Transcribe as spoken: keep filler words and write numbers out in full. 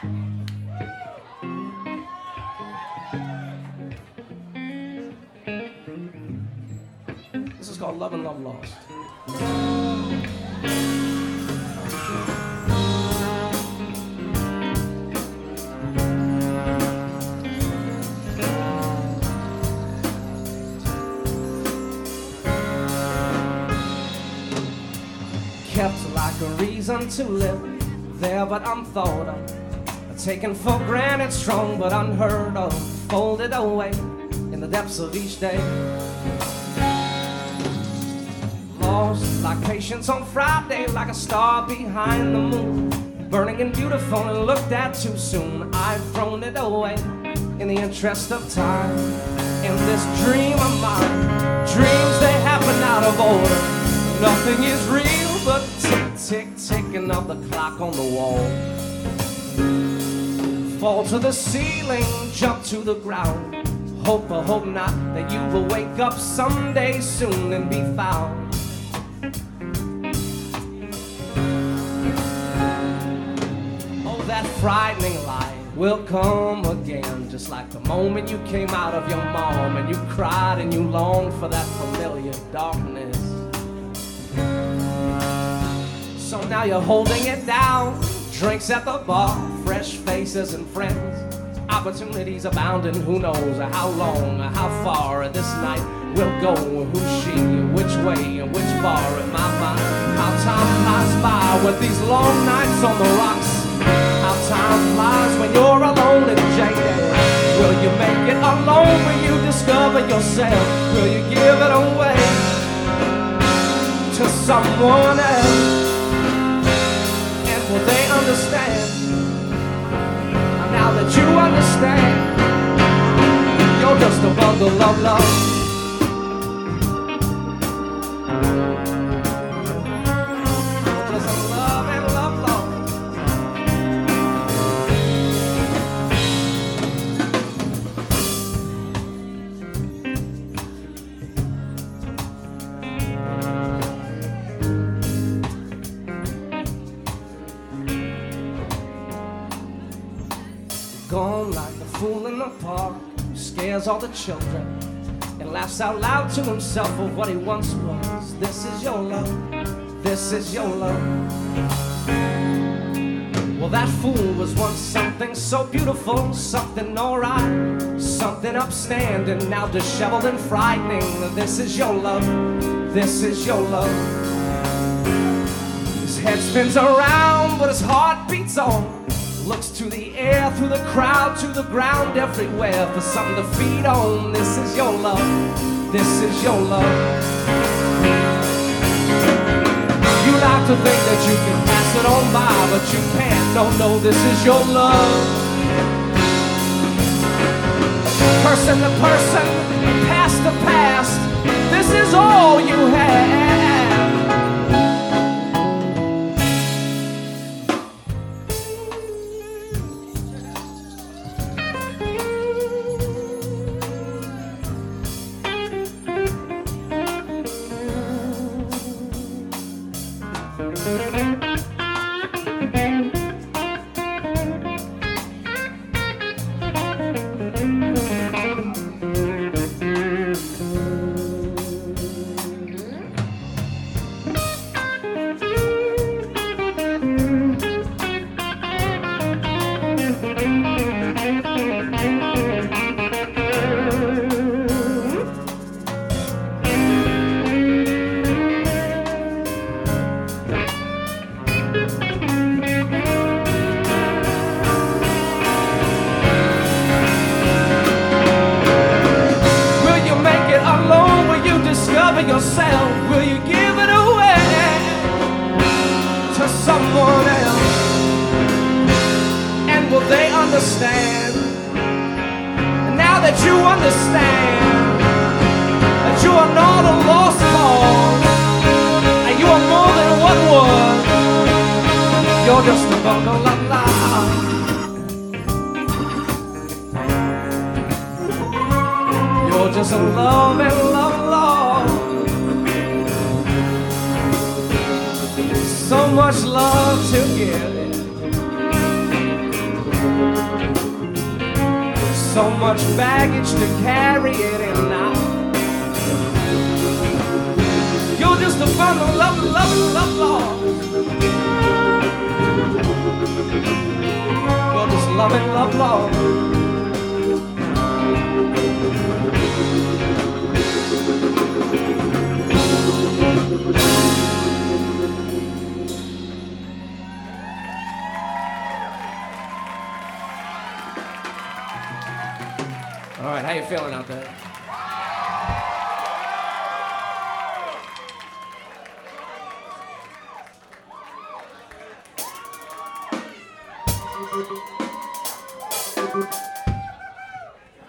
This is called Love and Love Lost. Kept like a reason to live there, but I'm thought of, taken for granted, strong but unheard of, folded away in the depths of each day. Lost like patience on Friday, like a star behind the moon, burning and beautiful and looked at too soon. I've thrown it away in the interest of time. In this dream of mine, dreams they happen out of order. Nothing is real but tick, tick, ticking of the clock on the wall. Fall to the ceiling, jump to the ground. Hope or hope not that you will wake up someday soon and be found. Oh, that frightening light will come again, just like the moment you came out of your mom and you cried and you longed for that familiar darkness. So now you're holding it down, drinks at the bar, fresh faces and friends, opportunities abounding. Who knows how long or how far this night will go, who's she, which way and which bar. In my mind, how time flies by with these long nights on the rocks. How time flies when you're alone and jaded. Will you make it alone? Will you discover yourself? Will you give it away to someone else? Will they understand? Now that you understand, you're just a bundle of love. Just a love and love, love. Gone like the fool in the park who scares all the children and laughs out loud to himself of what he once was. This is your love, this is your love. Well, that fool was once something so beautiful, something alright, something upstanding, now disheveled and frightening. This is your love, this is your love. His head spins around but his heart beats on. Looks to the air, through the crowd, to the ground, everywhere for something to feed on. This is your love, this is your love. You like to think that you can pass it on by, but you can't. No, no, this is your love. Person to person, past to past, this is all you have. Yourself, will you give it away to someone else? And will they understand? And now that you understand that you are not a lost cause and you are more than what was, you're just a bundle of love. You're just a love and love, love. So much love to give. so much baggage to carry it in now. You're just a bundle of love, love, love, love. You're just loving, love, love. All right, how you feeling out there?